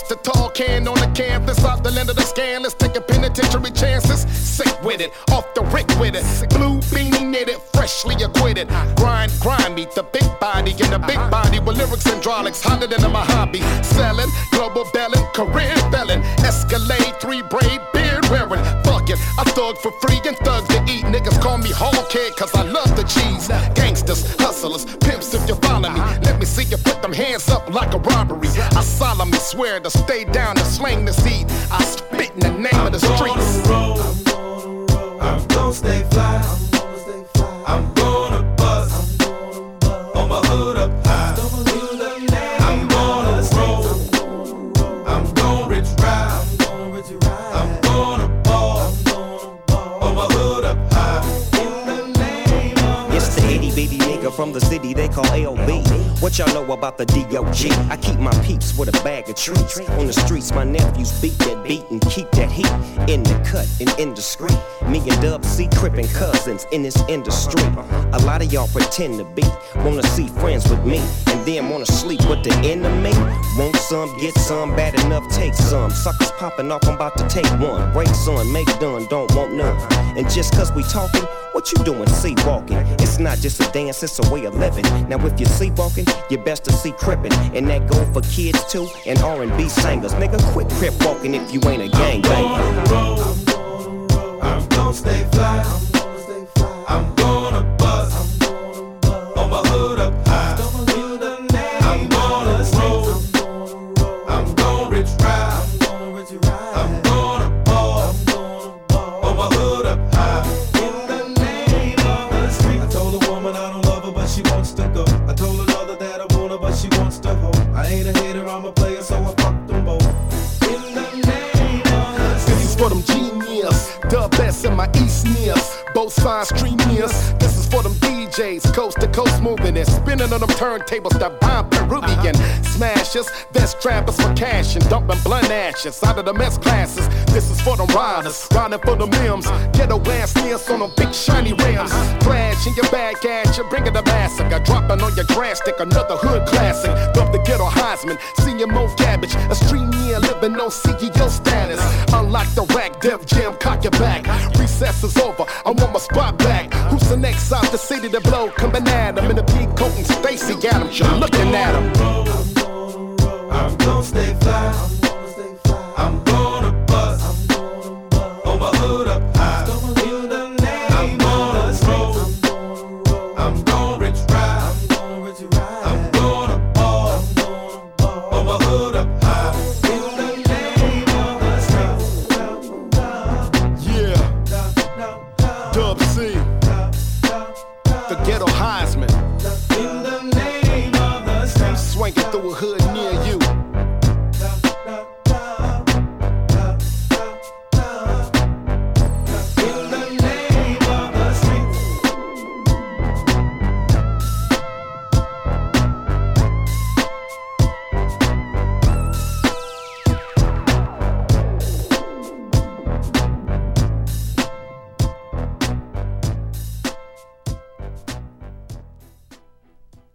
toss the tall can on the canvas. Out the land of the scandalous, taking penitentiary chances. Sick with it, off the rick with it. Blue beanie knitted, freshly acquitted. Grind, meet the big body in the big body with lyrics hydraulics hotter than a Mojave. Selling, global belling, career felon. Escalade, 3 braid, beard wearing. Fuck it, I thug for free and thugs to eat. Niggas call me hog head cause I love the cheese. Gangsters, hustlers, pimps if you follow me. Let me see you put them hands up like a robbery. I solemnly swear to stay down and slang this heat. I spit in the name of the streets. I'm gonna stay fly. I'm gonna bust on my hood up high. I'm gonna roll. I'm gonna rich ride. I'm gonna ball on my hood up high. It's the itty bitty nigga from the city they call LB. What y'all know about the DOG? I keep my peeps with a bag of treats. On the streets, my nephews beat that beat and keep that heat in the cut and indiscreet. Me and Dub C crippin' cousins in this industry. A lot of y'all pretend to be, wanna see friends with me, and then wanna sleep with the enemy. Want some, get some, bad enough, take some. Suckers popping off, I'm about to take one. Break son, make done, don't want none. And just cause we talking, what you doing, sleepwalking? It's not just a dance, it's a way of living. Now if you're sleepwalking, you're best to see crippin'. And that go for kids too, and R&B singers. Nigga, quit crip walking if you ain't a gangbanger. I'm gonna stay fly. I'm gonna bust on my hood up high. I'm gonna roll. I'm gonna rich ride. I'm gonna ball on my hood up high. In the name of the street. I told a woman I don't love her, but she wants to go. I told another that I want her, but she wants to hold. I ain't a hater, I'm a player, so I fuck them both. In the name of the street. This is for them genius, Dub S and my East Nears. Both sides stream nears. This is for them DJs, coast to coast moving and spinning on them turntables that bomb Peruvian smashers. That's trappers for cash and dumping blunt ashes out of the mess classes. This is for them riders, riding for them limbs. Ghetto ass nears on them big shiny rims. Flash in your bag at you, bringing the massacre. Dropping on your grass stick, another hood classic. Dump the ghetto Heisman, senior Mo Cabbage. A street near living on CEO status. Unlock the rack, Def Jam, cock your back. Recess is over, I want my spot back. Who's the next out the city to blow? Coming at him in a big coat and Stacy Adams, you're looking at him.